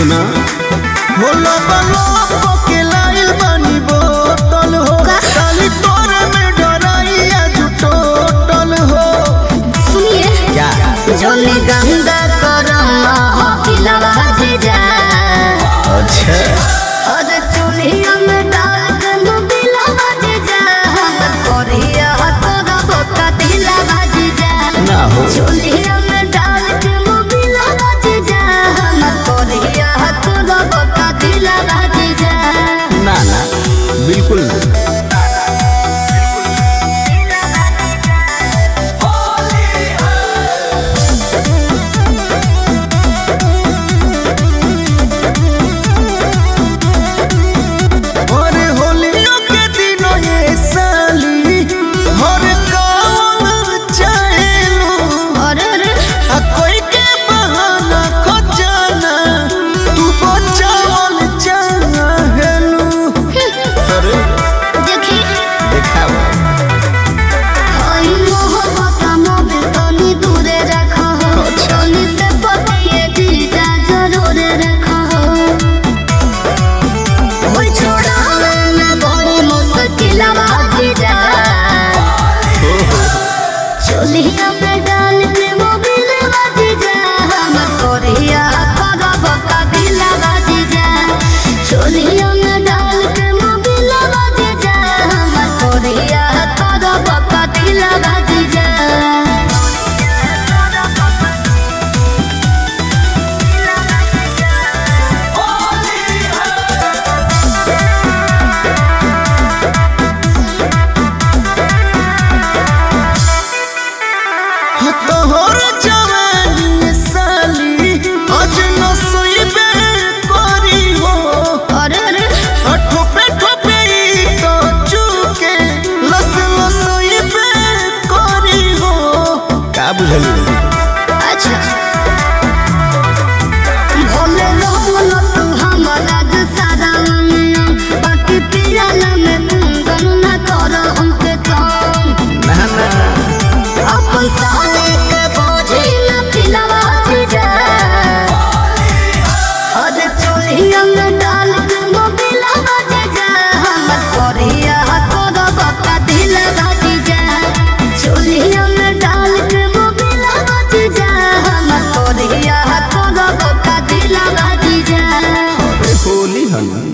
सुना होला बलो के लाइल बनी बोतल हो साली तोरे में डराइया जुटोटल हो। सुनिए क्या जोने गंगा करम पिलवा जे जा। अच्छा अरे चुलिया में डाल के पिलवा जे जा कोरिया तोरा बोका दिलवा जे जा ना हो चुलिया में डाल के पिलवा जे जा कोरिया तोरा बोका दिलवा जे जा। ना ना बिल्कुल ना। चुलिया में डाल के मोबिल बाजी जा कोरिया तोरा बोका दिलवा जे जा चुलिया में डाल के मोबिल बाजी जा कोरिया तोरा बोका दिलवा जे जा। तोहर जवानी साली आज न सोइबे करी हो। अरे ठोपे ठोपे तो चुके लस लसइबे करी हो। का बुझली अच्छा भोले रोल तू हमारा सारा बाकी पियाला में गुनगुन न कर हमके काम ना ना अपन साले के बोझी न पिलवा जे जा अरे चुलिया में डाल के मोबिलवा जे जा हमर कोरिया तोरा बोका दिलवा जे जा चुलिया में डाल के मोबिलवा जे जा हमर कोरिया तोरा बोका दिलवा जे जा। होली हन